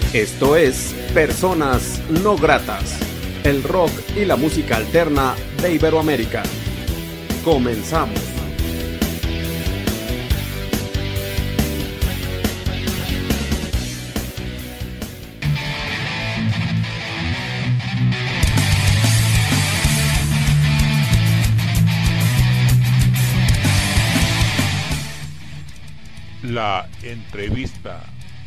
Esto es Personas No Gratas, el rock y la música alterna de Iberoamérica. Comenzamos. La entrevista.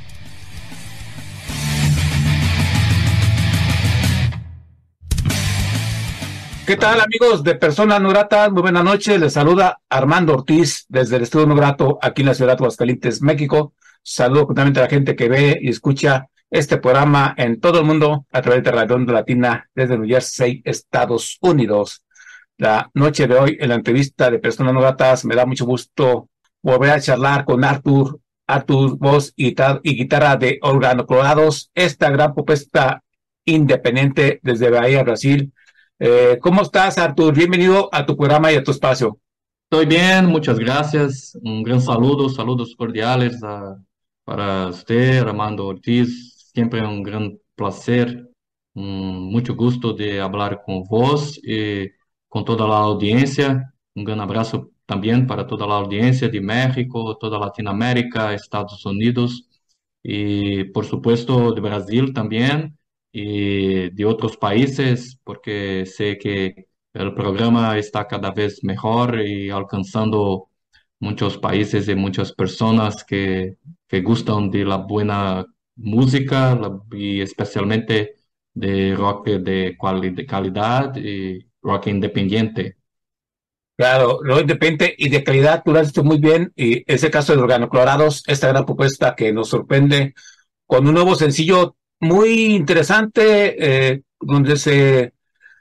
¿Qué tal, amigos de Personas No Gratas? Muy buenas noches. Les saluda Armando Ortiz desde el Estudio No Grato aquí en la ciudad de Aguascalientes, México. Saludo justamente a la gente que ve y escucha este programa en todo el mundo a través de Radio Onda Latina desde New Jersey, Estados Unidos. La noche de hoy, en la entrevista de Personas No Gratas, me da mucho gusto volver a charlar con Artur, voz y guitarra de Órgano Colorados, esta gran propuesta independiente desde Bahía, Brasil. ¿Cómo estás, Artur? Bienvenido a tu programa y a tu espacio. Estoy bien, muchas gracias. Un gran saludo, saludos cordiales para usted, Armando Ortiz. Siempre un gran placer, mucho gusto de hablar con vos y con toda la audiencia. Un gran abrazo también para toda la audiencia de México, toda Latinoamérica, Estados Unidos y por supuesto de Brasil también y de otros países, porque sé que el programa está cada vez mejor y alcanzando muchos países y muchas personas que gustan de la buena música y especialmente de rock de calidad y rock independiente. Claro, lo independiente y de calidad, tú lo has dicho muy bien, y ese caso de Órgano Colorados, esta gran propuesta que nos sorprende con un nuevo sencillo muy interesante, donde se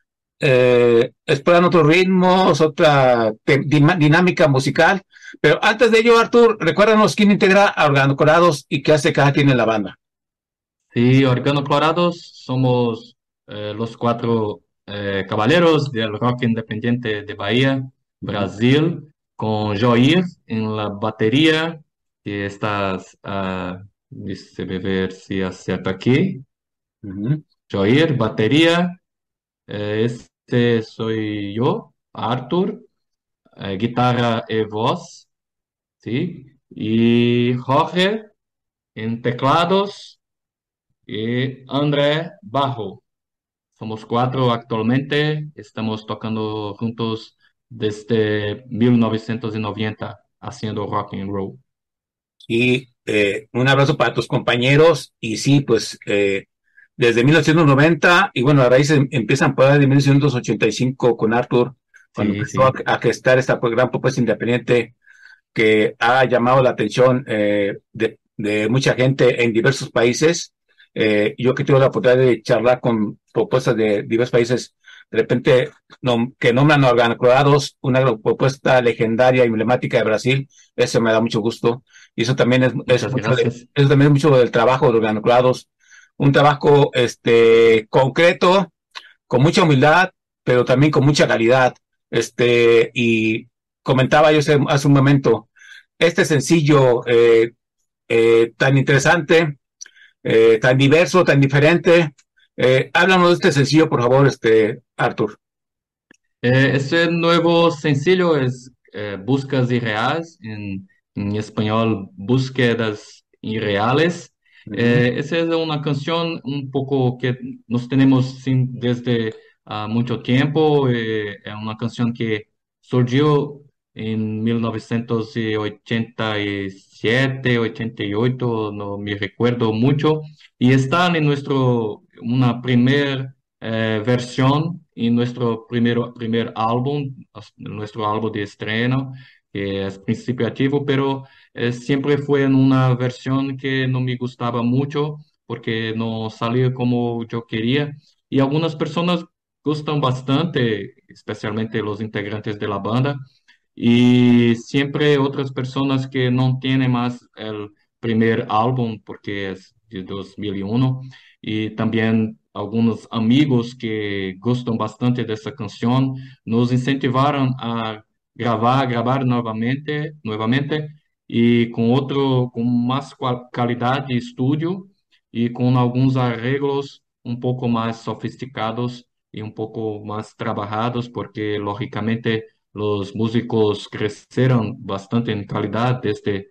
exploran otros ritmos, otra dinámica musical. Pero antes de ello, Artur, recuérdanos quién integra a Órgano Colorados y qué hace cada quien en la banda. Sí, Organo Colorados somos los cuatro caballeros del rock independiente de Bahía, Brasil, con Joir en la batería, que estás, déjame ver si acierto aquí. Uh-huh. Joir, batería, este soy yo, Arthur, guitarra y voz, ¿sí? Y Jorge en teclados y André bajo. Somos cuatro actualmente, estamos tocando juntos desde 1990, haciendo rock and roll. Y un abrazo para tus compañeros. Y sí, pues desde 1990, y bueno, a raíz empiezan por ahí de 1985 con Arthur, cuando Sí, empezó sí. a gestar esta gran propuesta independiente que ha llamado la atención de mucha gente en diversos países. Yo que tuve la oportunidad de charlar con propuestas de diversos países, de repente que nombran Organoclorados, una propuesta legendaria y emblemática de Brasil, eso me da mucho gusto. Y eso también es Muchas mucho gracias. eso también es mucho del trabajo de Organoclorados, un trabajo concreto, con mucha humildad, pero también con mucha calidad. Y comentaba yo hace un momento, este sencillo tan interesante, tan diverso, tan diferente. Háblanos de este sencillo, por favor, Arthur. Este nuevo sencillo es Buscas Irreales, en español, Búsquedas Irreales. Uh-huh. Esa es una canción un poco que nos tenemos desde mucho tiempo. Es una canción que surgió en 1987, 88, no me recuerdo mucho, y está en una primer versión en nuestro primer álbum, nuestro álbum de estreno, que es Principio Activo, pero siempre fue en una versión que no me gustaba mucho porque no salió como yo quería. Y algunas personas gustan bastante, especialmente los integrantes de la banda, y siempre otras personas que no tienen más el primer álbum porque es de 2001 y también algunos amigos que gustan bastante de esa canción nos incentivaron a grabar nuevamente y con más calidad de estudio y con algunos arreglos un poco más sofisticados y un poco más trabajados, porque lógicamente los músicos crecieron bastante en calidad desde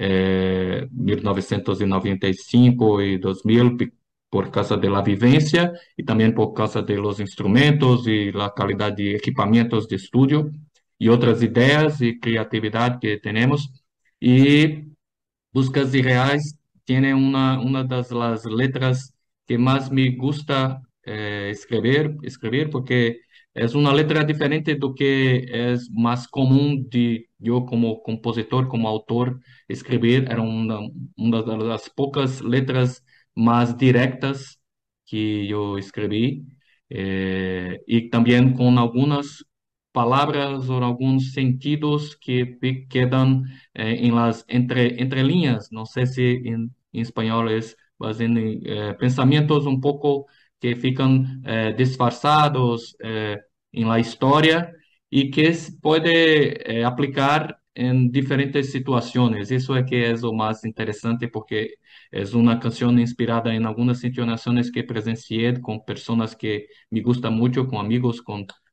1995 y 2000 por causa de la vivencia y también por causa de los instrumentos y la calidad de equipamientos de estudio y otras ideas y creatividad que tenemos. Y Buscas Irreais tiene una de las letras que más me gusta escribir porque es una letra diferente do que es más común de yo como compositor, como autor, escribir. Era una de las pocas letras más directas que yo escribí, y también con algunas palabras o algunos sentidos que quedan en las entre líneas. No sé si en español es más en pensamientos un poco que fican disfarzados en la historia y que se puede aplicar en diferentes situaciones. Eso es que es lo más interesante porque es una canción inspirada en algunas entonaciones que presencié con personas que me gustan mucho, con amigos,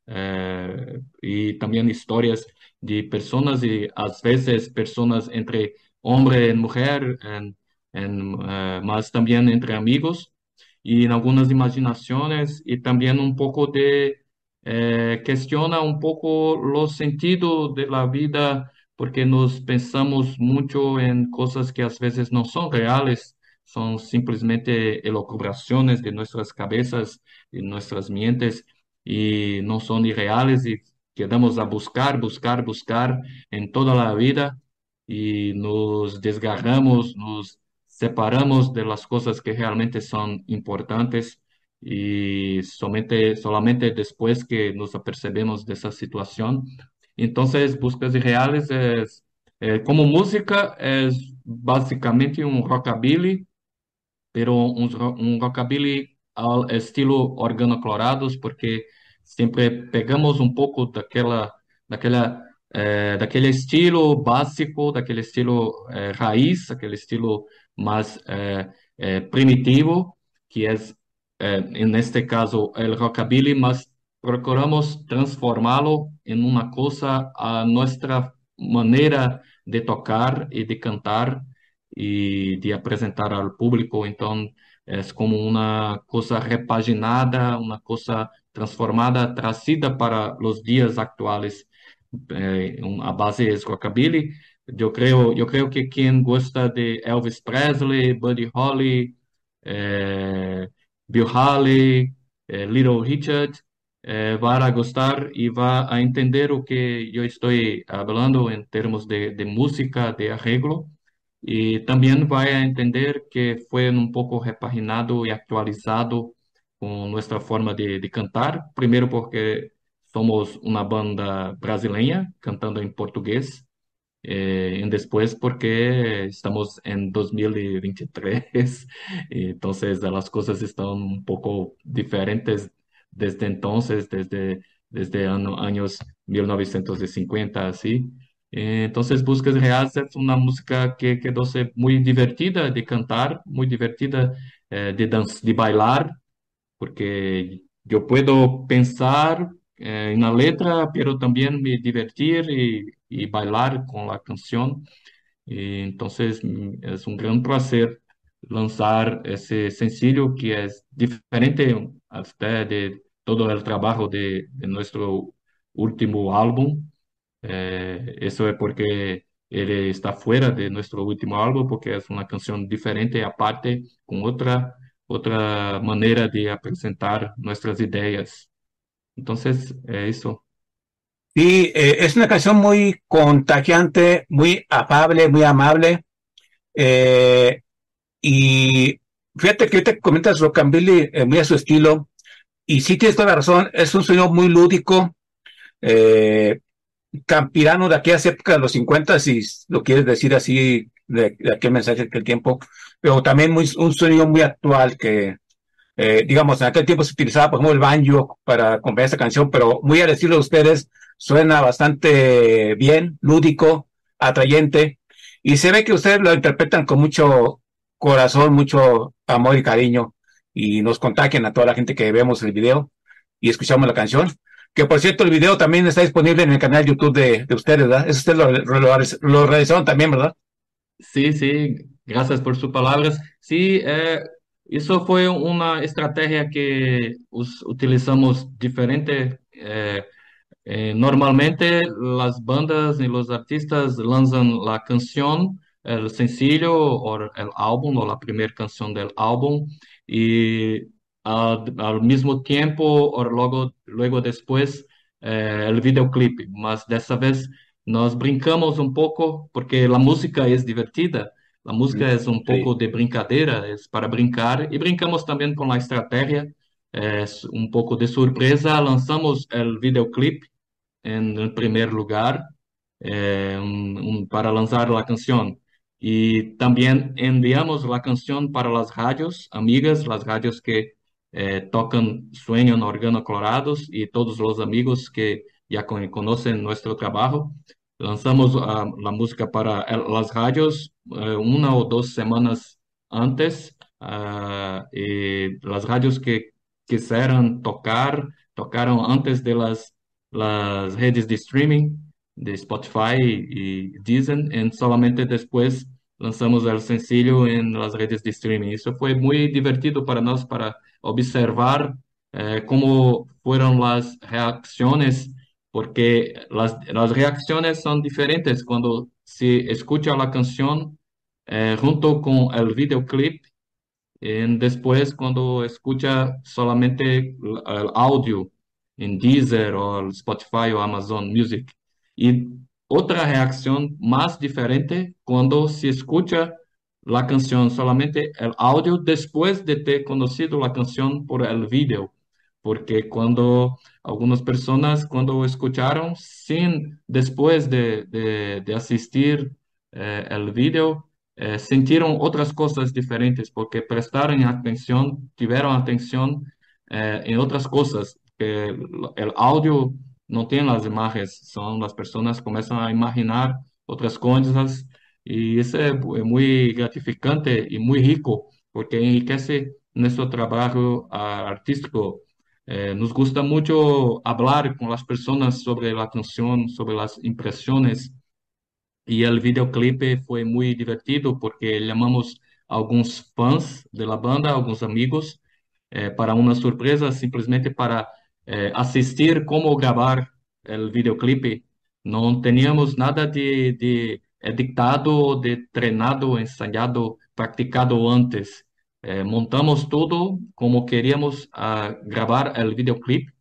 y también historias de personas y a veces personas entre hombre y mujer, más también entre amigos y en algunas imaginaciones y también un poco de cuestiona un poco los sentidos de la vida porque nos pensamos mucho en cosas que a veces no son reales, son simplemente elucubraciones de nuestras cabezas y nuestras mentes y no son irreales y quedamos a buscar, buscar, buscar en toda la vida y nos desgarramos, nos separamos de las cosas que realmente son importantes y solamente después que nos apercebemos de esa situación. Entonces, Búsquedas Irreales es, como música, es básicamente un rockabilly, pero un rockabilly al estilo organoclorados, porque sempre pegamos um pouco daquele estilo básico, daquele estilo raiz, aquele estilo mais primitivo, que é, neste caso, o rockabilly, mas procuramos transformá-lo em uma coisa a nossa maneira de tocar e de cantar y de presentar al público. Entonces, es como una cosa repaginada, una cosa transformada, trazida para los días actuales. A base es rockabilly. Yo creo que quien gusta de Elvis Presley, Buddy Holly, Bill Haley, Little Richard, va a gustar y va a entender lo que yo estoy hablando en términos de música, de arreglo. Y también va a entender que fue un poco repaginado y actualizado con nuestra forma de cantar. Primero porque somos una banda brasileña cantando en portugués. Y después porque estamos en 2023. Y entonces las cosas están un poco diferentes desde entonces, desde años 1950, así. Entonces, Buscas Reais es una música que quedó ser muy divertida de cantar, muy divertida de bailar, porque yo puedo pensar en la letra, pero también me divertir y bailar con la canción. Y entonces es un gran placer lanzar ese sencillo que es diferente hasta de todo el trabajo de nuestro último álbum. Eso es porque él está fuera de nuestro último álbum, porque es una canción diferente, aparte, con otra manera de presentar nuestras ideas. Entonces, eso. Sí, es una canción muy contagiante, muy afable, muy amable. eh, y fíjate que te comentas rockabilly, muy a su estilo. Y sí tienes toda la razón, es un sonido muy lúdico, eh, campirano de aquellas épocas de los 50, si lo quieres decir así, de aquel mensaje de aquel tiempo, pero también un sonido muy actual que, digamos, en aquel tiempo se utilizaba, por ejemplo, el banjo para acompañar esta canción, pero muy al estilo de ustedes, suena bastante bien, lúdico, atrayente, y se ve que ustedes lo interpretan con mucho corazón, mucho amor y cariño y nos contagien a toda la gente que vemos el video y escuchamos la canción. Que por cierto, el video también está disponible en el canal YouTube de ustedes, ¿verdad? Eso ustedes lo realizaron también, ¿verdad? Sí, sí, gracias por sus palabras. Sí, eso fue una estrategia que utilizamos diferente. Normalmente las bandas y los artistas lanzan la canción, el sencillo o el álbum o la primera canción del álbum y al mismo tiempo o luego después el videoclip. Mas dessa vez nós brincamos um pouco porque a música é divertida. A música Mm, é um pouco sí. de brincadeira, é para brincar e brincamos também com a estratégia. Um pouco de surpresa, lançamos o videoclip en primer lugar para lanzar la canción. Y también enviamos la canción para las radios amigas, las radios que tocan Sueño en Órgano Colorados y todos los amigos que ya conocen nuestro trabajo. Lanzamos la música para las radios una o dos semanas antes y las radios que quisieran tocaron antes de las redes de streaming de Spotify y Deezer, y solamente después lanzamos el sencillo en las redes de streaming. Eso fue muy divertido para nosotros para observar cómo fueron las reacciones, porque las reacciones son diferentes cuando se escucha la canción junto con el videoclip. Después, cuando escucha solamente el audio en Deezer o el Spotify o Amazon Music. Y otra reacción más diferente cuando se escucha la canción, solamente el audio después de ter conocido la canción por el video. Porque cuando algunas personas, cuando escucharon sin, después de asistir el video, sentiram outras coisas diferentes, porque prestaram atenção, tiveram atenção em outras coisas, que o áudio não tem as imagens, são as pessoas começam a imaginar outras coisas, e isso é muito gratificante e muito rico, porque enriquece nosso trabalho artístico. Nos gusta muito falar com as pessoas sobre a canção, sobre as impressões. E o videoclipe foi muito divertido porque chamamos alguns fãs da banda, alguns amigos, para uma surpresa, simplesmente para assistir como gravar o videoclipe. Não tínhamos nada de editado, de treinado, ensaiado, praticado antes. Montamos tudo como queríamos gravar o videoclipe.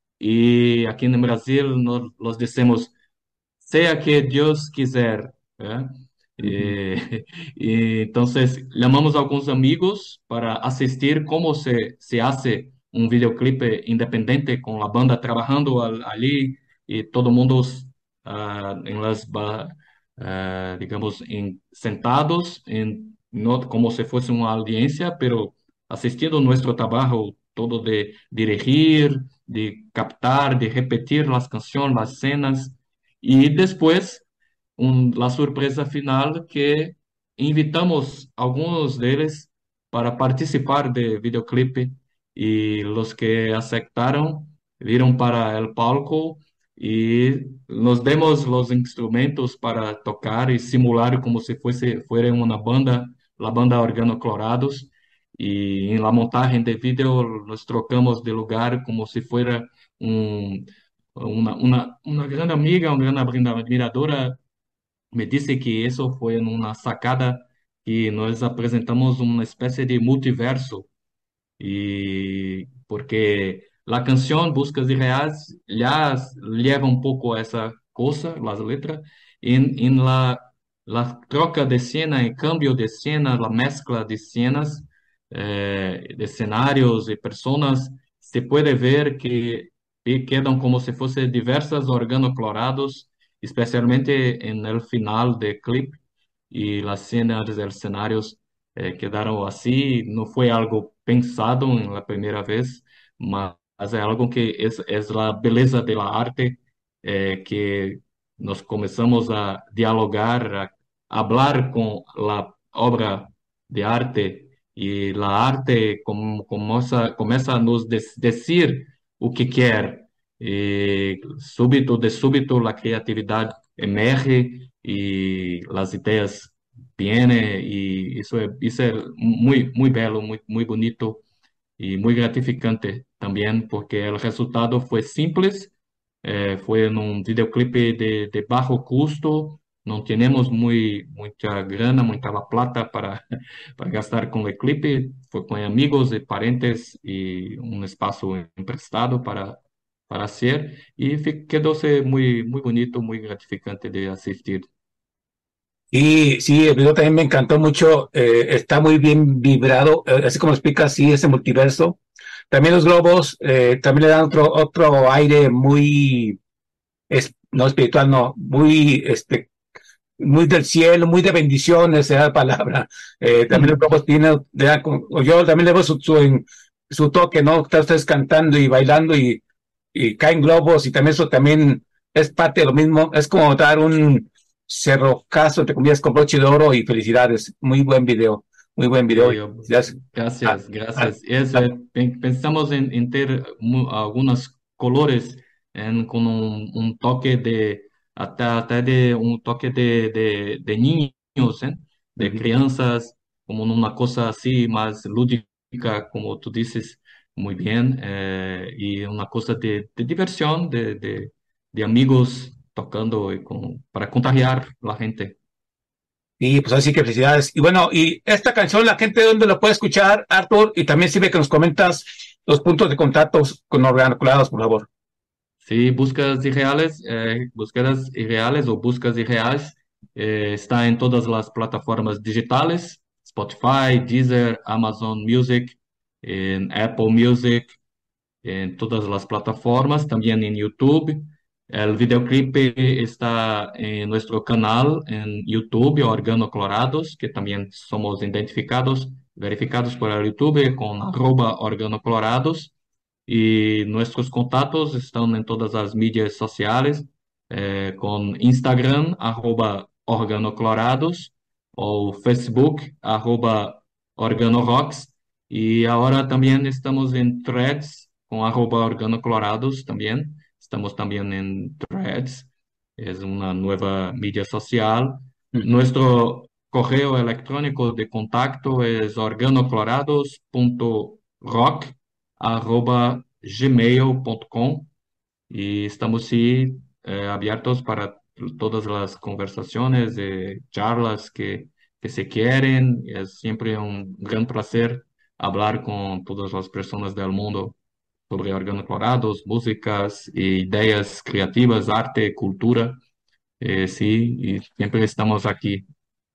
E aqui no Brasil nós dissemos sea que Dios quiser, ¿eh? Ujú. Entonces llamamos a algunos amigos para asistir cómo se hace un videoclip independiente con la banda trabajando allí y todo el mundo en digamos, sentados, no como si fuese una audiencia, pero asistiendo nuestro trabajo todo de dirigir, de captar, de repetir las canciones, las escenas. E depois, a surpresa final que invitamos alguns deles para participar do videoclipe e os que aceitaram viram para o palco e nos demos os instrumentos para tocar e simular como se fosse uma banda, a banda Organo Colorados. E em la montagem de vídeo nos trocamos de lugar como se fosse um una gran amiga, una gran admiradora me disse que isso foi uma sacada que nós apresentamos uma espécie de multiverso e porque a canção Buscas de Reais já leva um pouco essa coisa, as letras, em la troca de cena, em cambio de cena, a mescla de cenas, de cenários e personas, se pode ver que quedam como se fossem diversas organoclorados, especialmente no final do clipe, e as cenas dos cenários quedaram assim. Não foi algo pensado na primeira vez, mas é algo que é a beleza da arte, que nós começamos a dialogar, a falar com a obra de arte y la arte começa a nos decir o que quer. E de súbito, a criatividade emerge e as ideias vienen e isso é muito belo, muito bonito y muy gratificante también porque el resultado fue simples, fue en un videoclip de bajo costo, no tenemos mucha grana, mucha la plata para, para gastar con el clip, fue con amigos y parientes y un espacio emprestado para hacer y quedóse muy bonito, muy gratificante de asistir. Y sí, el video también me encantó mucho, está muy bien vibrado, así como explica, sí, ese multiverso. También los globos también le dan otro aire muy, no espiritual, no, muy, muy del cielo, muy de bendiciones, esa la palabra. También los globos tienen, o yo también le veo su toque, ¿no? Están ustedes cantando y bailando y caen globos y también eso también es parte de lo mismo, es como dar un cerrocazo, entre comillas, con broche de oro y felicidades. Muy buen video. Sí, gracias, Ah, gracias. ah, Pensamos en ter algunos colores con un toque até de un toque de niños, de ujú. crianças, como una cosa así más lúdica, como tú dices muy bien, y una cosa de diversión, de amigos tocando y para contagiar la gente. Y pues así que felicidades. Y bueno, y esta canción, la gente, ¿dónde la puede escuchar, Arthur? Y también sirve que nos comentas los puntos de contactos con Organoculados, por favor. Sí, búsquedas irreales o buscas irreales, está en todas las plataformas digitales, Spotify, Deezer, Amazon Music, en Apple Music, en todas las plataformas, también en YouTube. El videoclip está en nuestro canal en YouTube, Organo Colorados, que también somos verificados por el YouTube con @organocolorados. Y nuestros contactos están en todas las medias sociales, con Instagram, @organocolorados, o Facebook, @organorocks. Y ahora también estamos en Threads, con @organocolorados también. Estamos también en Threads, es una nueva media social. Ujú. Nuestro correo electrónico de contacto es organocolorados.rock@gmail.com y estamos sí, abiertos para todas las conversaciones, charlas que se quieren. Es siempre un gran placer hablar con todas las personas del mundo sobre organoclorados, músicas, ideas creativas, arte, cultura. Sí, y siempre estamos aquí.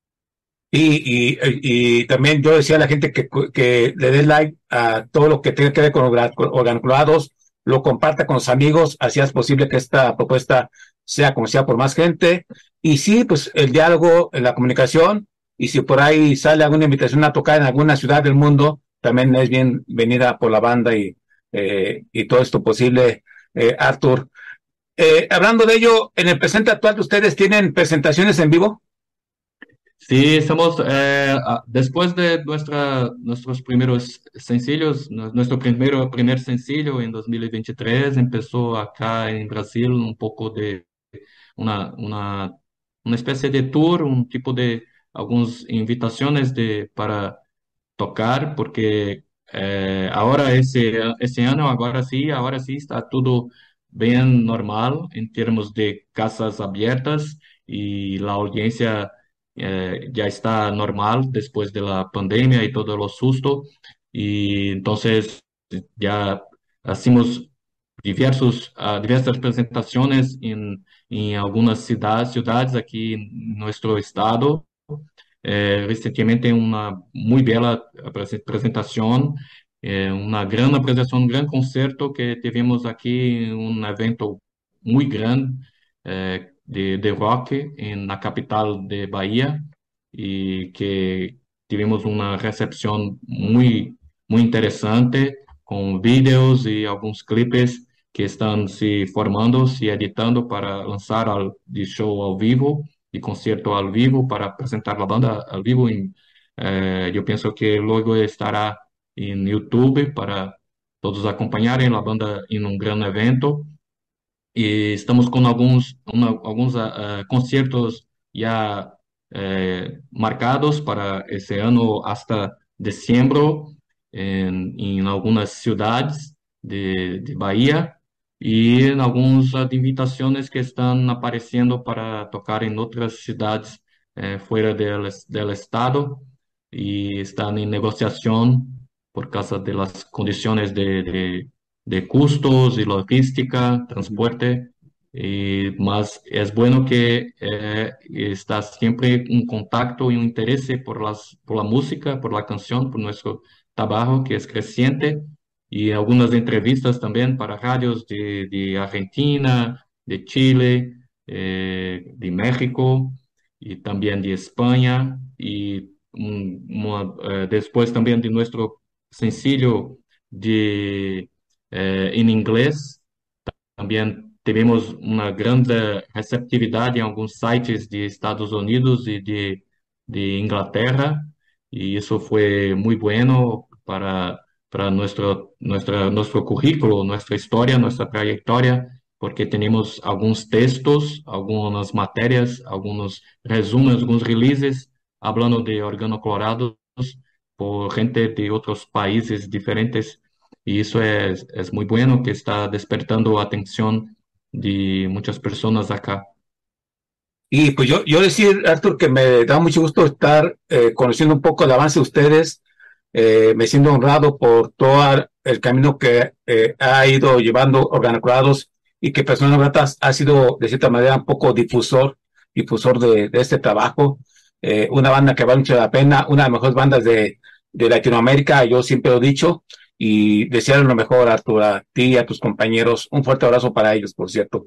Y también yo decía a la gente que le dé like a todo lo que tenga que ver con organoculados, lo comparta con los amigos, así es posible que esta propuesta sea conocida por más gente. Y sí, pues el diálogo, la comunicación, y si por ahí sale alguna invitación a tocar en alguna ciudad del mundo, también es bienvenida por la banda y todo esto posible, Arthur. Hablando de ello, en el presente actual, ¿ustedes tienen presentaciones en vivo? Sí, estamos, después de nuestros primeros sencillos, nuestro primer sencillo en 2023 empezó acá en Brasil un poco de una, una, una especie de tour, un tipo de algunas invitaciones para tocar, porque ahora ese año, ahora sí está todo bien normal en términos de casas abiertas y la audiencia ya está normal después de la pandemia y todo lo susto. Y entonces ya hacemos diversas presentaciones en algunas ciudades aquí en nuestro estado. Recientemente una muy bella presentación, una gran presentación, un gran concierto que tuvimos aquí, un evento muy grande de rock en la capital de Bahía y que tuvimos una recepción muy interesante con videos y algunos clipes que están se formando, se editando para lanzar de show al vivo y concierto al vivo para presentar la banda al vivo Yo pienso que luego estará en YouTube para todos acompanharem a banda em um grande evento. E estamos com alguns concertos já marcados para esse ano hasta dezembro em algumas cidades de Bahia e em algumas invitações que estão aparecendo para tocar em outras cidades fora del estado e estão em negociação por causa das condições de custos y logística, transporte, mas es bueno que está siempre un contacto y un interés por la música, por la canción, por nuestro trabajo que es creciente y algunas entrevistas también para radios de Argentina, de Chile, de México y también de España y después también de nuestro sencillo en inglés. También tivemos una grande receptividad en algunos sites de Estados Unidos y de Inglaterra, y eso fue muy bueno para nuestro currículo, nuestra historia, nuestra trayectoria, porque tenemos algunos textos, algunas materias, algunos resúmenes, algunos releases, hablando de organoclorados por gente de otros países diferentes. Y eso es muy bueno, que está despertando atención de muchas personas acá. Y pues yo decir, Arthur, que me da mucho gusto estar conociendo un poco el avance de ustedes. Me siento honrado por todo el camino que ha ido llevando Organoclorados y que Personas No Gratas ha sido de cierta manera un poco difusor de este trabajo. Una banda que vale mucho la pena, una de las mejores bandas de Latinoamérica, yo siempre lo he dicho, y desear lo mejor, Arthur, a ti y a tus compañeros. Un fuerte abrazo para ellos, por cierto.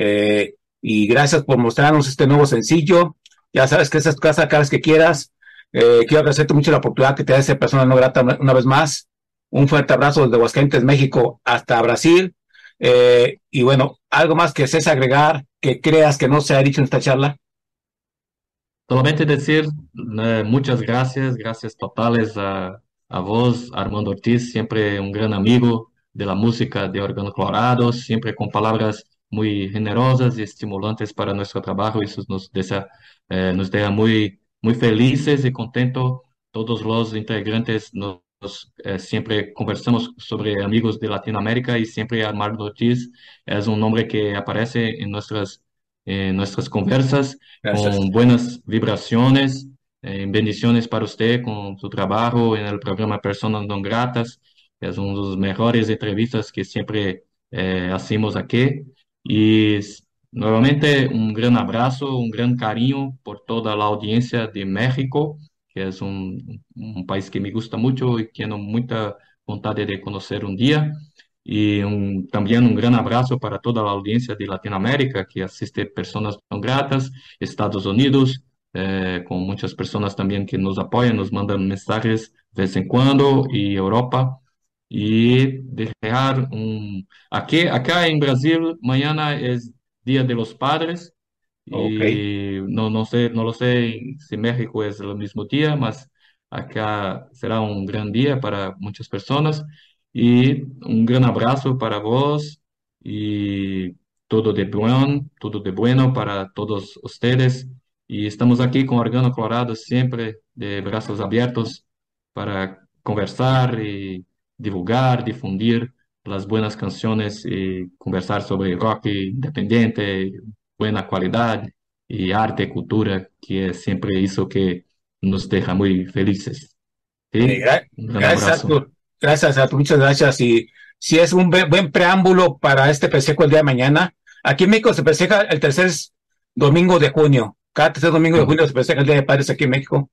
Y gracias por mostrarnos este nuevo sencillo. Ya sabes que esa es tu casa cada vez que quieras. Quiero agradecerte mucho la oportunidad que te da esa persona no grata una vez más. Un fuerte abrazo desde Aguascalientes, México, hasta Brasil. Y bueno, algo más que desees agregar, que creas que no se ha dicho en esta charla. Solamente decir muchas gracias, gracias totales a vos, Armando Ortiz, siempre un gran amigo de la música de Organoclorados, siempre con palabras muy generosas y estimulantes para nuestro trabajo. Eso nos deja muy felices y contentos. Todos los integrantes siempre conversamos sobre amigos de Latinoamérica y siempre Armando Ortiz es un nombre que aparece en nuestras conversas Gracias. con buenas vibraciones. Bendiciones para usted con su trabajo en el programa Personas No Gratas. Es una de las mejores entrevistas que siempre hacemos aquí. Y nuevamente un gran abrazo, un gran cariño por toda la audiencia de México, que es un país que me gusta mucho y tengo mucha vontade de conocer un día. Y también un gran abrazo para toda la audiencia de Latinoamérica que asiste Personas No Gratas, Estados Unidos, con muchas personas también que nos apoyan, nos mandan mensajes de vez en cuando, y Europa. Y dejar acá en Brasil, mañana es Día de los Padres, Ok. y no lo sé si México es el mismo día, mas acá será un gran día para muchas personas. Y un gran abrazo para vos y todo de bueno para todos ustedes. Y estamos aquí con Organoclorado siempre de brazos abiertos para conversar y divulgar, difundir las buenas canciones y conversar sobre rock independiente, buena calidad y arte, cultura, que es siempre eso que nos deja muy felices. ¿Sí? Un gran Gracias, abrazo. Arthur. Gracias, Arthur. Muchas gracias. Y si es un buen preámbulo para este festejo el día de mañana. Aquí en México se festeja el tercer domingo de junio. Cada tercer domingo de junio se festeja el Día de Padres aquí en México.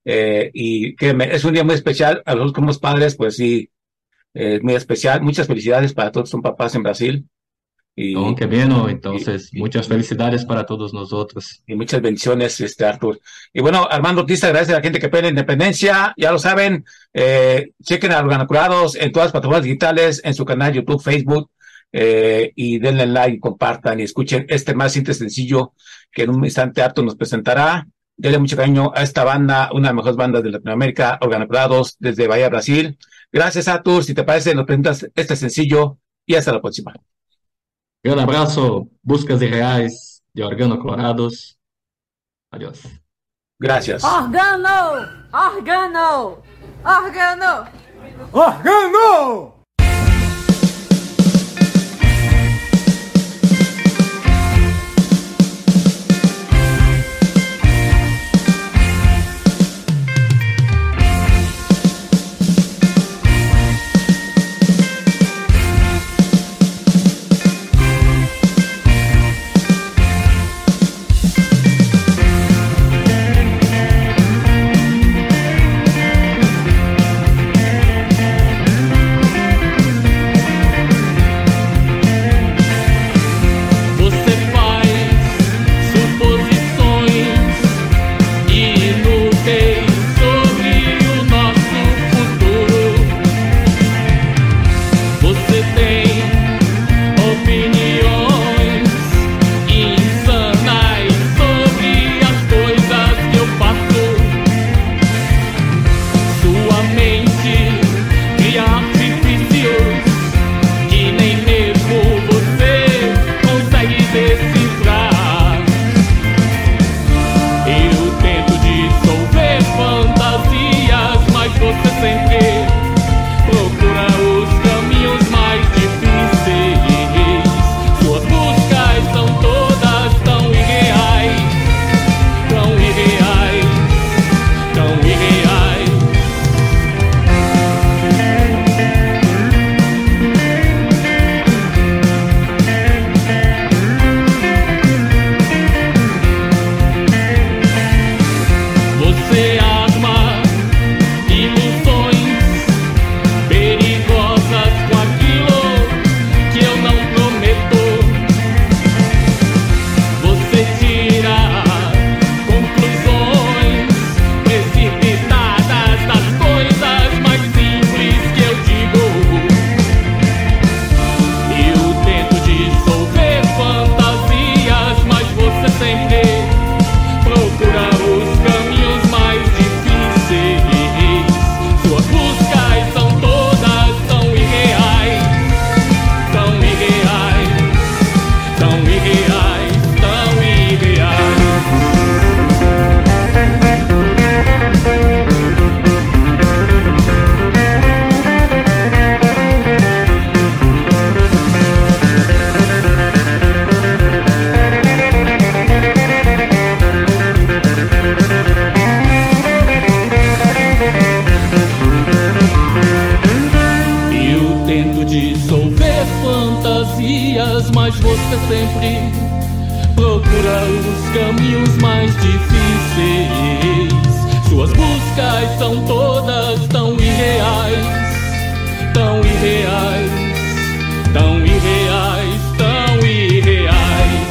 Y créeme, es un día muy especial. A nosotros como padres, pues sí, muy especial. Muchas felicidades para todos, son papás en Brasil. Oh, Y, qué bien, ¿no? y, Entonces, y, muchas felicidades para todos nosotros. y muchas bendiciones, Arthur. Y bueno, Armando Ortiz, agradece a la gente que pide la independencia. Ya lo saben, chequen a Organoclorados en todas las plataformas digitales, en su canal YouTube, Facebook, y denle like, compartan y escuchen este más simple sencillo que en un instante Arthur nos presentará. Dele mucho cariño a esta banda, una de las mejores bandas de Latinoamérica, organizados desde Bahía, Brasil. Gracias, Arthur. Si te parece, nos presentas este sencillo y hasta la próxima. Gran abrazo, Buscas Irreais de Organoclorados. Adiós. Gracias. Organo! Organo! Organo! Organo! mas você sempre procura os caminhos mais difíceis. Suas buscas são todas tão irreais, tão irreais, tão irreais, tão irreais.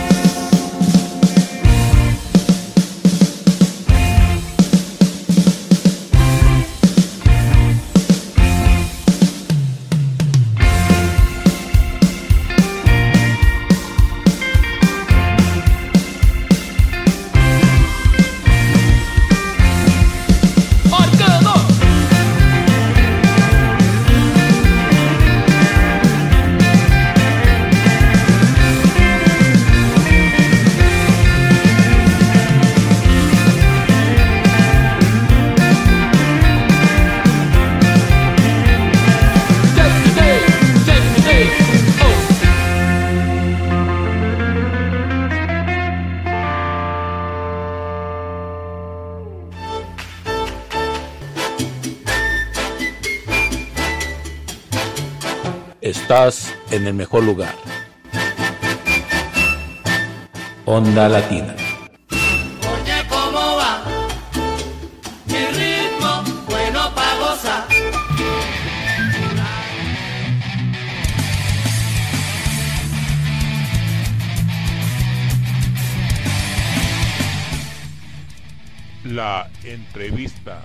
Estás en el mejor lugar. Onda Latina. Oye, ¿cómo va? Mi ritmo bueno pa' gozar. La entrevista.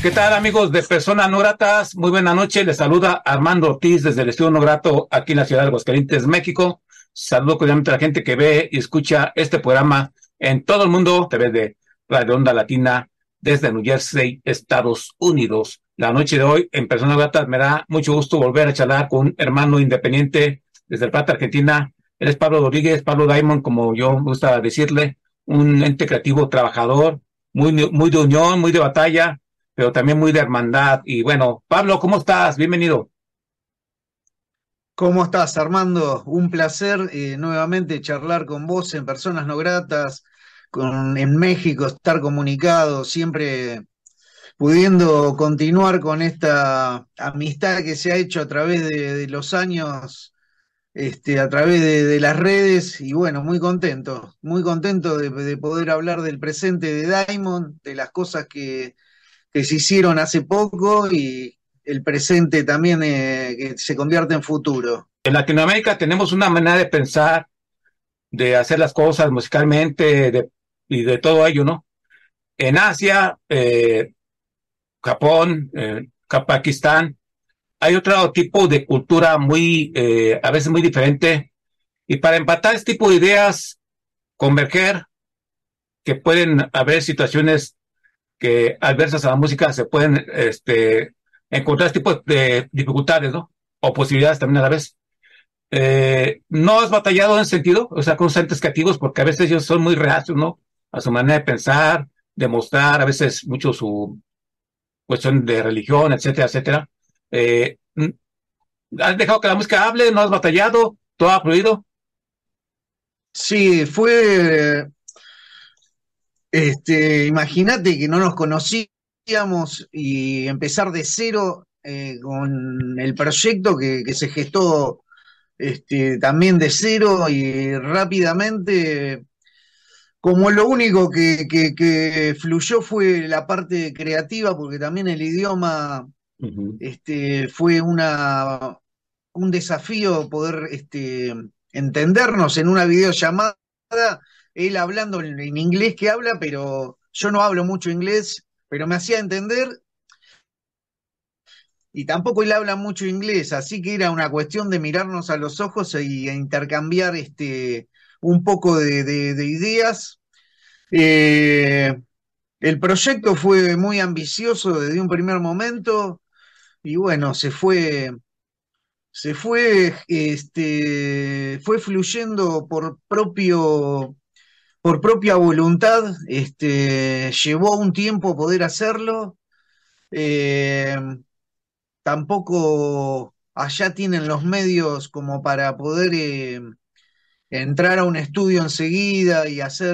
¿Qué tal, amigos de Personas No Gratas? Muy buena noche, les saluda Armando Ortiz desde el Estudio No Grato aquí en la ciudad de Aguascalientes, México. Saludo cordialmente a la gente que ve y escucha este programa en todo el mundo, a través de Radio Onda Latina desde New Jersey, Estados Unidos. La noche de hoy en Personas No Gratas me da mucho gusto volver a charlar con un hermano independiente desde El Plata, Argentina. Él es Pablo Rodríguez, Pablo Diamond, como yo me gusta decirle, un ente creativo trabajador, muy de unión, muy de batalla, pero también muy de hermandad. Y bueno, Pablo, ¿cómo estás? Bienvenido. ¿Cómo estás, Armando? Un placer nuevamente charlar con vos en Personas No Gratas, en México, estar comunicado, siempre pudiendo continuar con esta amistad que se ha hecho a través de los años, a través de las redes, y bueno, muy contento de poder hablar del presente de Diamond, de las cosas que se hicieron hace poco y el presente también que se convierte en futuro. En Latinoamérica tenemos una manera de pensar, de hacer las cosas musicalmente y de todo ello, ¿no? En Asia, Japón, Pakistán, hay otro tipo de cultura muy, a veces muy diferente, y para empatar este tipo de ideas, converger, que pueden haber situaciones que adversas a la música, se pueden encontrar este tipo de dificultades, ¿no? O posibilidades también a la vez. ¿No has batallado en ese sentido? O sea, con los entes creativos, porque a veces ellos son muy reacios, ¿no? A su manera de pensar, de mostrar, a veces mucho su cuestión de religión, etcétera, etcétera. ¿Has dejado que la música hable? ¿No has batallado? ¿Todo ha fluido? Sí, imagínate que no nos conocíamos y empezar de cero con el proyecto que se gestó también de cero y rápidamente, como lo único que fluyó fue la parte creativa, porque también el idioma fue un desafío poder entendernos en una videollamada, él hablando en inglés que habla, pero yo no hablo mucho inglés, pero me hacía entender, y tampoco él habla mucho inglés, así que era una cuestión de mirarnos a los ojos e intercambiar un poco de ideas. El proyecto fue muy ambicioso desde un primer momento, y bueno, fue fluyendo por propia voluntad, llevó un tiempo poder hacerlo. Tampoco allá tienen los medios como para poder entrar a un estudio enseguida y hacer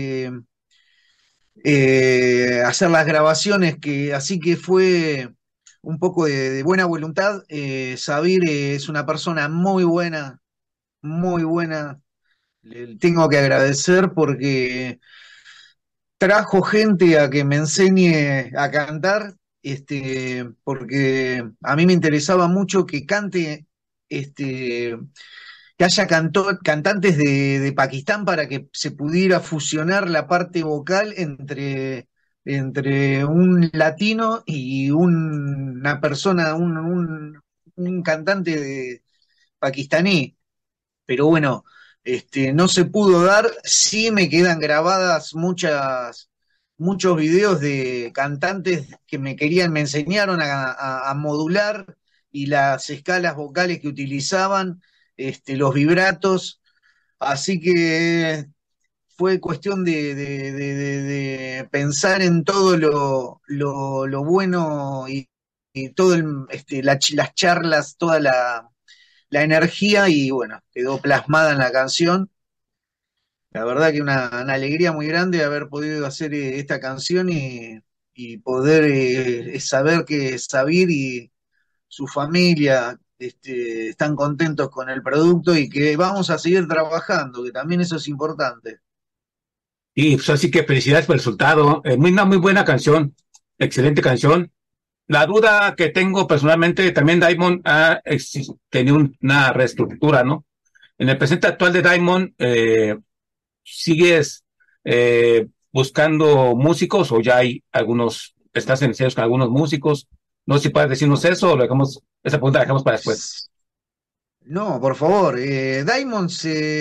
las grabaciones, así que fue un poco de buena voluntad. Sabir es una persona muy buena, muy buena. Le tengo que agradecer porque trajo gente a que me enseñe a cantar, porque a mí me interesaba mucho que cante, que haya cantantes de Pakistán para que se pudiera fusionar la parte vocal entre un latino y una persona, un cantante pakistaní. Pero bueno, no se pudo dar. Sí me quedan grabadas muchos videos de cantantes que me enseñaron a modular y las escalas vocales que utilizaban, los vibratos, así que fue cuestión de pensar en todo lo bueno y todo las charlas, toda la energía, y bueno, quedó plasmada en la canción. La verdad que una alegría muy grande haber podido hacer esta canción y poder saber que Sabir y su familia están contentos con el producto y que vamos a seguir trabajando, que también eso es importante. Y pues así que felicidades por el resultado. Una muy buena canción, excelente canción. La duda que tengo personalmente, también Diamond ha tenido una reestructura, ¿no? En el presente actual de Diamond, ¿sigues buscando músicos o ya hay algunos estás en ensayos con algunos músicos. No sé si puedes decirnos eso o lo dejamos, esa pregunta la dejamos para después. No, por favor. Diamond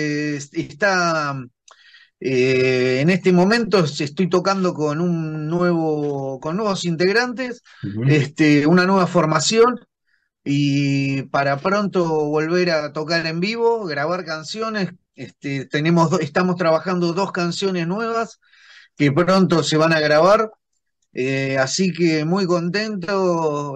está en este momento estoy tocando con con nuevos integrantes, una nueva formación y para pronto volver a tocar en vivo, grabar canciones. Estamos trabajando 2 canciones nuevas que pronto se van a grabar. Así que muy contento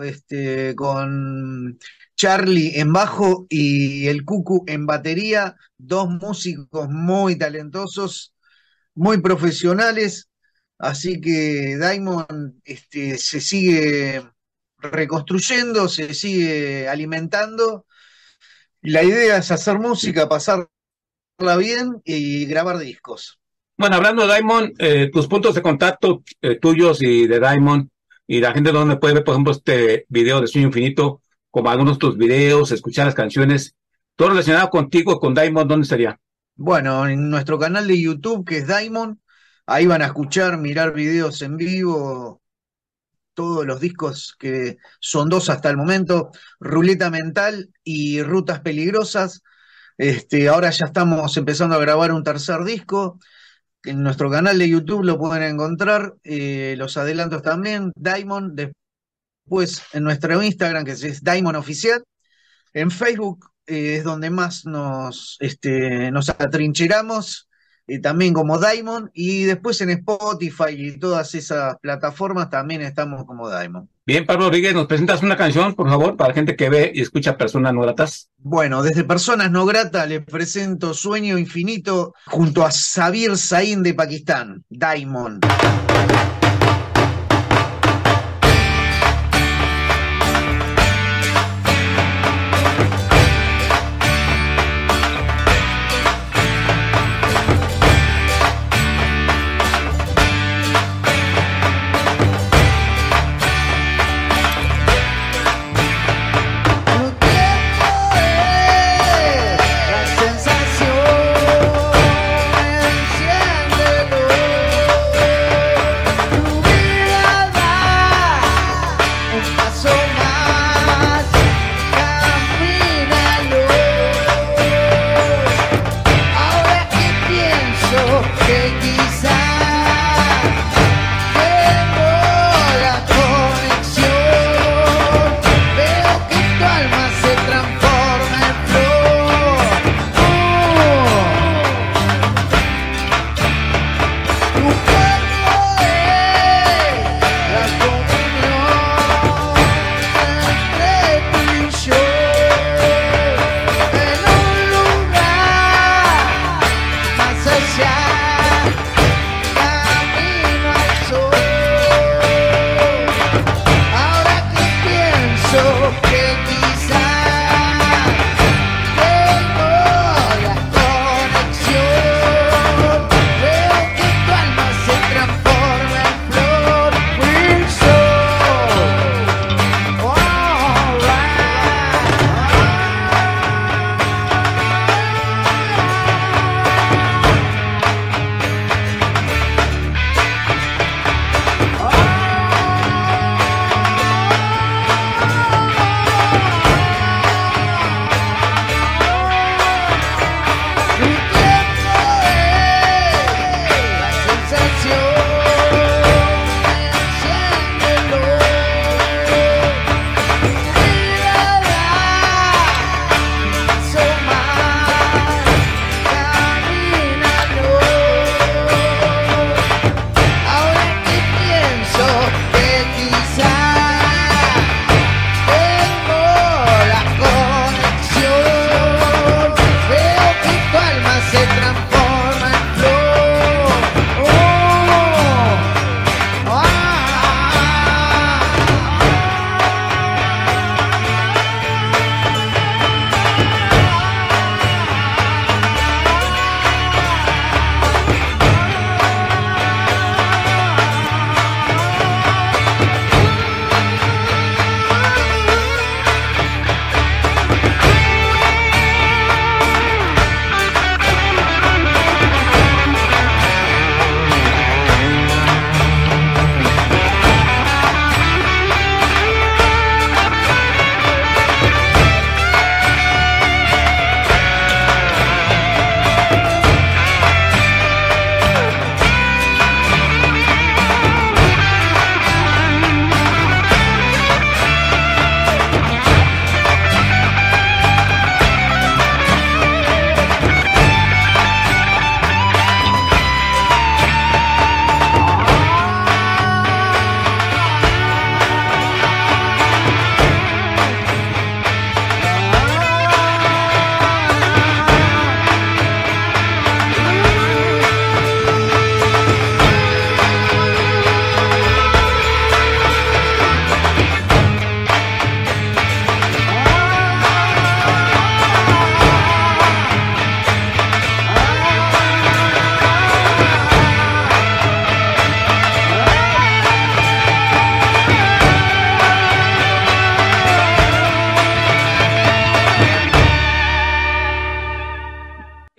con Charlie en bajo y el Cucu en batería, 2 músicos muy talentosos, muy profesionales. Así que Diamond se sigue reconstruyendo, se sigue alimentando. Y la idea es hacer música, pasarla bien y grabar discos. Bueno, hablando de Diamond, tus puntos de contacto tuyos y de Diamond, y la gente donde puede ver, por ejemplo, este video de Sueño Infinito, como algunos de tus videos, escuchar las canciones, todo relacionado contigo, con Diamond, ¿dónde estaría? Bueno, en nuestro canal de YouTube, que es Diamond, ahí van a escuchar, mirar videos en vivo, todos los discos, que son 2 hasta el momento, Ruleta Mental y Rutas Peligrosas. Ahora ya estamos empezando a grabar un tercer disco. En nuestro canal de YouTube lo pueden encontrar, los adelantos también, Diamond. Después en nuestro Instagram, que es Diamond Oficial. En Facebook es donde más nos atrincheramos, también como Diamond. Y después en Spotify y todas esas plataformas también estamos como Diamond. Bien, Pablo Rodríguez, ¿nos presentas una canción, por favor, para la gente que ve y escucha Personas No Gratas? Bueno, desde Personas No Gratas les presento Sueño Infinito junto a Sabir Sain de Pakistán, Diamond. Sensación, enciéndelo.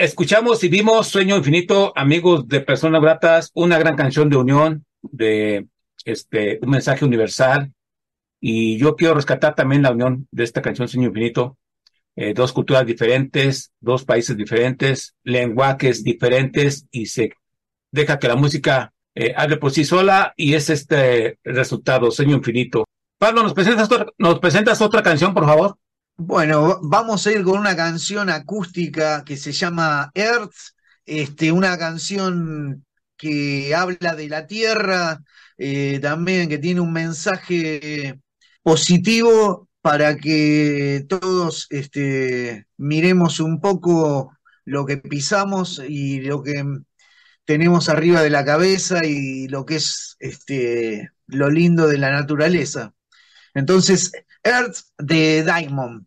escuchamos y vimos Sueño Infinito, amigos de Personas Gratas, una gran canción de unión, de un mensaje universal, y yo quiero rescatar también la unión de esta canción Sueño Infinito. Dos culturas diferentes, dos países diferentes, lenguajes diferentes, y se deja que la música hable por sí sola, y es este resultado, Sueño Infinito. Pablo, ¿nos presentas otra canción, por favor? Bueno, vamos a ir con una canción acústica que se llama Earth, una canción que habla de la Tierra, también que tiene un mensaje positivo para que todos miremos un poco lo que pisamos y lo que tenemos arriba de la cabeza y lo que es lo lindo de la naturaleza. Entonces, Earth de Diamond.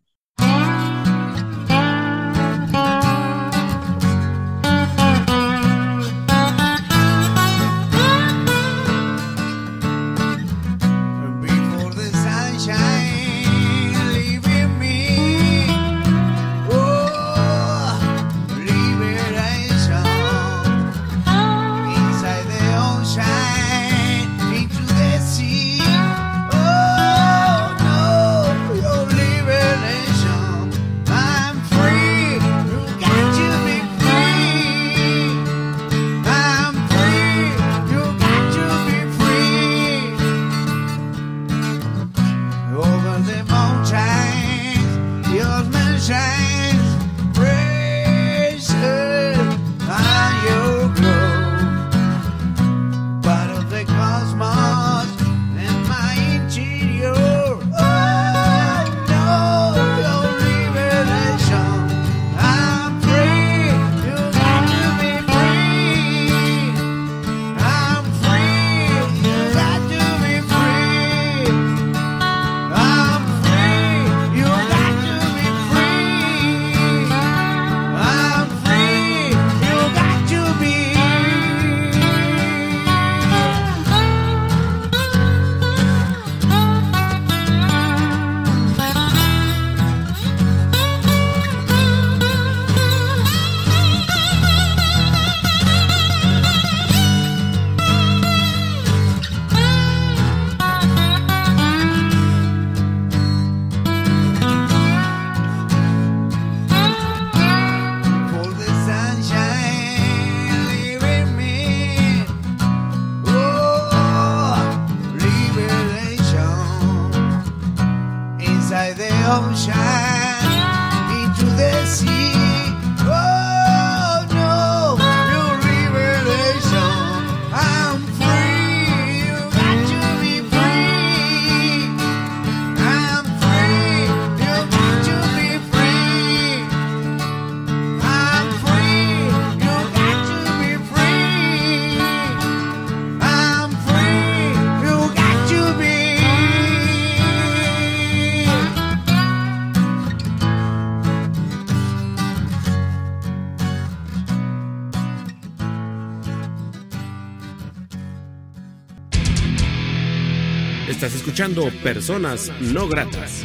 Estás escuchando Personas No Gratas.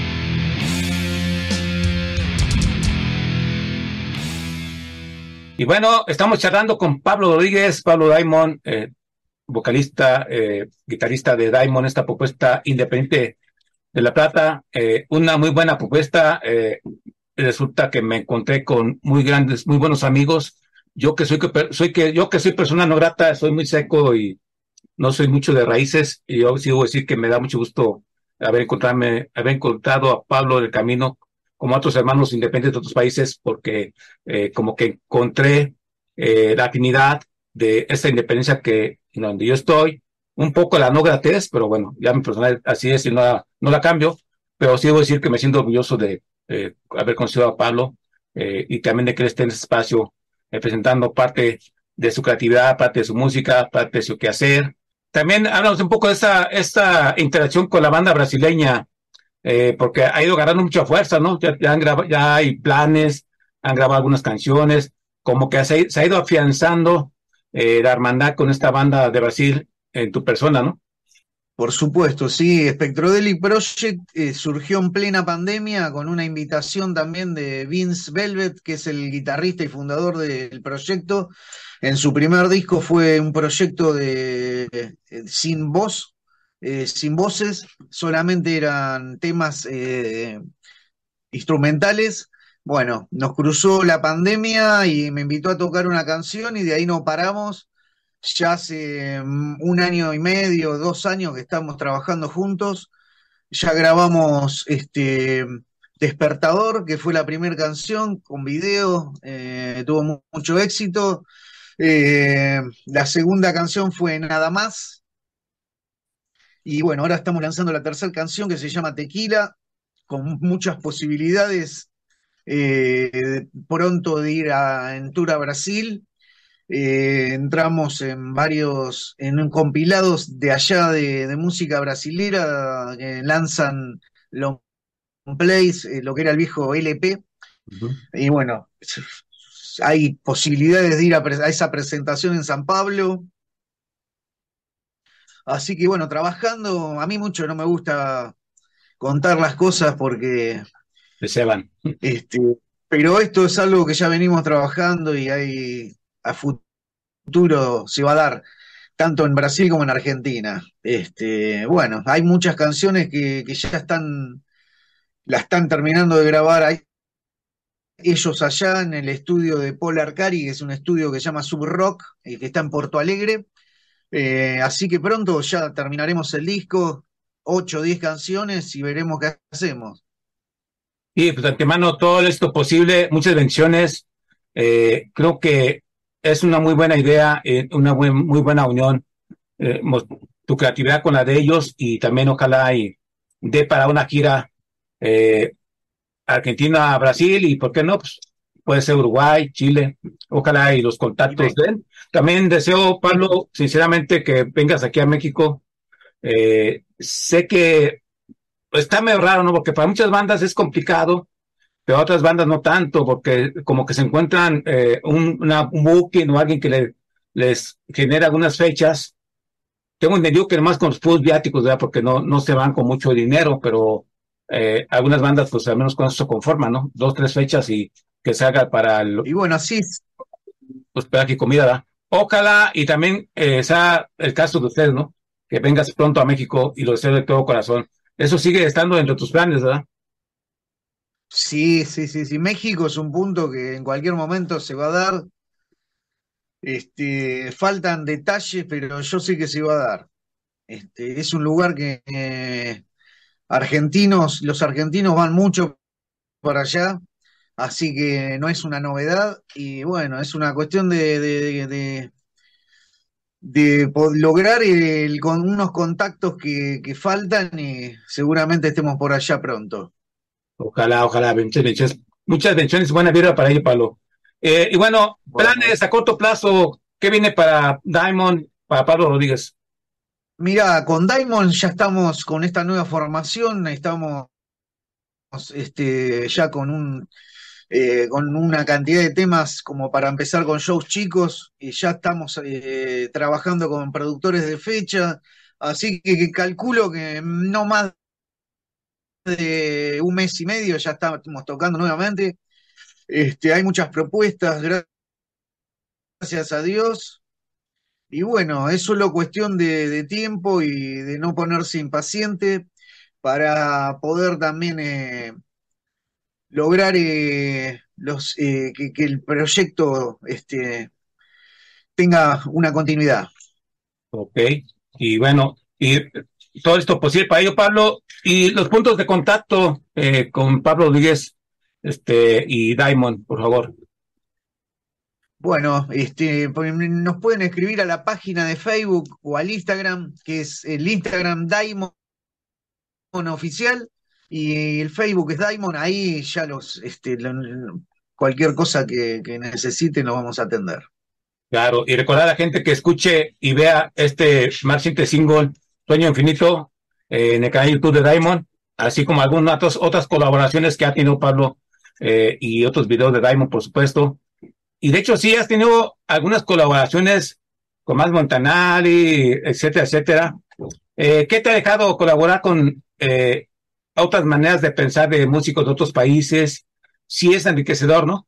Y bueno, estamos charlando con Pablo Rodríguez, Pablo Diamond, vocalista, guitarrista de Diamond, esta propuesta independiente de La Plata, una muy buena propuesta. Resulta que me encontré con muy buenos amigos. Yo que soy persona no grata, soy muy seco y no soy mucho de raíces, y yo sí debo decir que me da mucho gusto haber encontrado a Pablo en el camino, como a otros hermanos independientes de otros países, porque como que encontré la afinidad de esta independencia que donde yo estoy, un poco la no gratez, pero bueno, ya mi personal así es y no la cambio, pero sí debo decir que me siento orgulloso de haber conocido a Pablo, y también de que él esté en este espacio presentando parte de su creatividad, parte de su música, parte de su quehacer. También hablamos un poco de esta interacción con la banda brasileña, porque ha ido ganando mucha fuerza, ¿no? Ya hay planes, han grabado algunas canciones, como que se ha ido afianzando la hermandad con esta banda de Brasil en tu persona, ¿no? Por supuesto, sí. Spectrodelic Project surgió en plena pandemia con una invitación también de Vince Velvet, que es el guitarrista y fundador del proyecto. En su primer disco fue un proyecto sin voz, sin voces, solamente eran temas instrumentales. Bueno, nos cruzó la pandemia y me invitó a tocar una canción y de ahí no paramos. Ya hace 1 año y medio, 2 años que estamos trabajando juntos. Ya grabamos Despertador, que fue la primera canción con video, tuvo mucho éxito. La segunda canción fue Nada Más. Y bueno, ahora estamos lanzando la tercera canción que se llama Tequila, con muchas posibilidades pronto de ir en tour a Brasil. Entramos en compilados de allá de música brasilera que lanzan long plays, lo que era el viejo LP. Y bueno, hay posibilidades de ir a esa presentación en San Pablo. Así que bueno, trabajando, a mí mucho no me gusta contar las cosas porque se van. Pero esto es algo que ya venimos trabajando y a futuro se va a dar, tanto en Brasil como en Argentina. Bueno, hay muchas canciones que ya la están terminando de grabar ellos allá en el estudio de Paul Arcari, que es un estudio que se llama Sub Rock, que está en Porto Alegre. Así que pronto ya terminaremos el disco, 8 o 10 canciones y veremos qué hacemos. Y pues de antemano todo esto posible, muchas bendiciones. Creo que es una muy buena idea, muy buena unión, tu creatividad con la de ellos y también ojalá y dé para una gira Argentina, Brasil y por qué no, pues puede ser Uruguay, Chile, ojalá y los contactos den. También deseo, Pablo, sinceramente que vengas aquí a México. Sé que está medio raro, ¿no? Porque para muchas bandas es complicado, pero otras bandas no tanto, porque como que se encuentran un booking o alguien que les genera algunas fechas. Tengo entendido que nomás con los puros viáticos, ¿verdad? Porque no se van con mucho dinero, pero algunas bandas pues al menos con eso se conforman, ¿no? 2, 3 fechas y que se haga para y bueno, así pues para que comida, ¿verdad? Ojalá y también sea el caso de ustedes, ¿no? Que vengas pronto a México y lo deseo de todo corazón. Eso sigue estando entre tus planes, ¿verdad? Sí. México es un punto que en cualquier momento se va a dar. Faltan detalles, pero yo sé que se va a dar. Es un lugar que los argentinos van mucho para allá, así que no es una novedad. Y bueno, es una cuestión de lograr con unos contactos que faltan y seguramente estemos por allá pronto. Ojalá, muchas bendiciones, buena vida para ello, Pablo. Y bueno, planes a corto plazo, ¿qué viene para Diamond, para Pablo Rodríguez? Mira, con Diamond ya estamos con esta nueva formación, estamos ya con una cantidad de temas como para empezar con shows chicos, y ya estamos trabajando con productores de fecha, así que calculo que no más de 1 mes y medio ya estamos tocando nuevamente. Hay muchas propuestas, gracias a Dios. Y bueno, es solo cuestión de tiempo y de no ponerse impaciente para poder también lograr que el proyecto tenga una continuidad. Ok, y bueno, y todo esto posible para ello, Pablo, y los puntos de contacto con Pablo Rodríguez y Diamond, por favor. Bueno, nos pueden escribir a la página de Facebook o al Instagram, que es el Instagram Diamond Oficial, y el Facebook es Diamond. Ahí ya cualquier cosa que necesiten lo vamos a atender. Claro, y recordar a la gente que escuche y vea este más reciente single, Sueño Infinito, en el canal de YouTube de Diamond, así como algunas otras colaboraciones que ha tenido Pablo y otros videos de Diamond, por supuesto. Y de hecho sí has tenido algunas colaboraciones con Más Montanari, etcétera, etcétera. ¿Qué te ha dejado colaborar con otras maneras de pensar de músicos de otros países? Sí es enriquecedor, ¿no?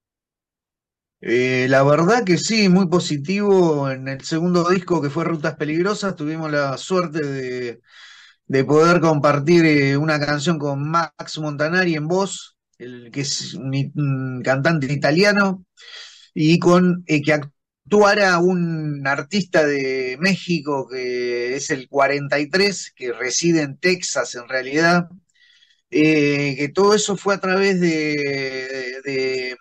La verdad que sí, muy positivo. En el segundo disco, que fue Rutas Peligrosas, tuvimos la suerte de poder compartir una canción con Max Montanari en voz, que es un cantante italiano, y con que actuara un artista de México que es el 43, que reside en Texas en realidad, que todo eso fue a través de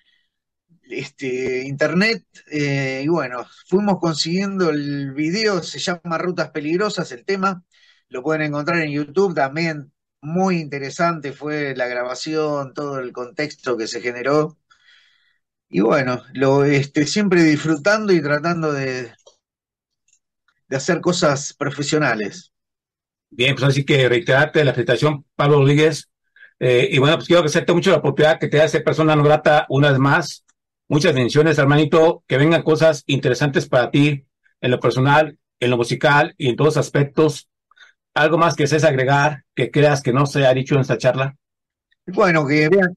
internet, y bueno, fuimos consiguiendo el video, se llama Rutas Peligrosas el tema, lo pueden encontrar en YouTube también, muy interesante fue la grabación, todo el contexto que se generó, y bueno, siempre disfrutando y tratando de hacer cosas profesionales. Bien, pues así que reiterarte la felicitación, Pablo Rodríguez. Y bueno, pues quiero agradecerte mucho la oportunidad que te hace Persona No Grata una vez más. Muchas bendiciones, hermanito, que vengan cosas interesantes para ti en lo personal, en lo musical y en todos los aspectos. ¿Algo más que desees agregar, que creas que no se ha dicho en esta charla? Bueno, que vean,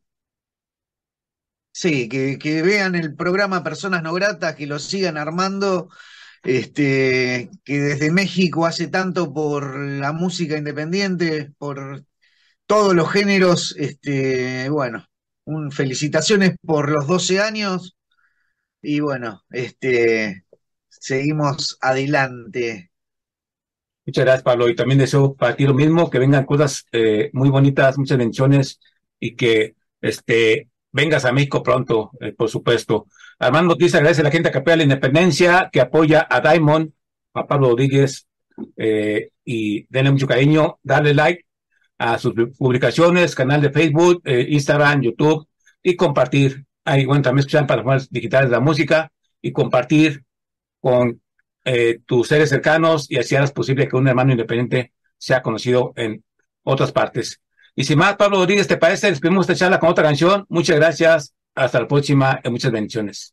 sí, que vean el programa Personas No Gratas, que lo sigan armando, que desde México hace tanto por la música independiente, por todos los géneros, bueno, felicitaciones por los 12 años y bueno, seguimos adelante. Muchas gracias, Pablo, y también deseo para ti lo mismo, que vengan cosas muy bonitas, muchas bendiciones y que vengas a México pronto, por supuesto. Armando Ortiz agradece a la gente de Capilla de la Independencia que apoya a Diamond, a Pablo Rodríguez, y denle mucho cariño, darle like a sus publicaciones, canal de Facebook, Instagram, YouTube, y compartir. Ahí, bueno, también escuchan plataformas digitales de la música y compartir con tus seres cercanos y así harás posible que un hermano independiente sea conocido en otras partes. Y sin más, Pablo Rodríguez, ¿te parece? Despedimos esta charla con otra canción. Muchas gracias. Hasta la próxima y muchas bendiciones.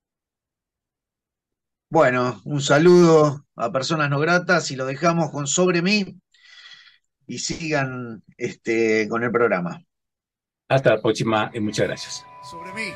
Bueno, un saludo a Personas No Gratas y lo dejamos con Sobre Mí y sigan con el programa. Hasta la próxima y muchas gracias. Sobre mí.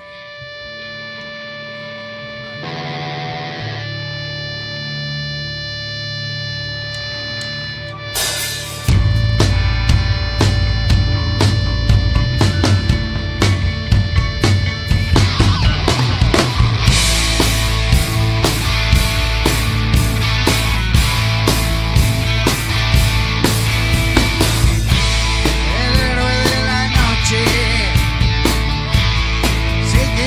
Sé que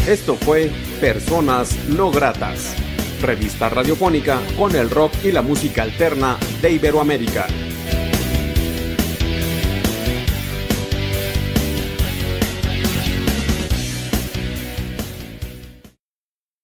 Esto fue Personas No Gratas, revista radiofónica con el rock y la música alterna de Iberoamérica.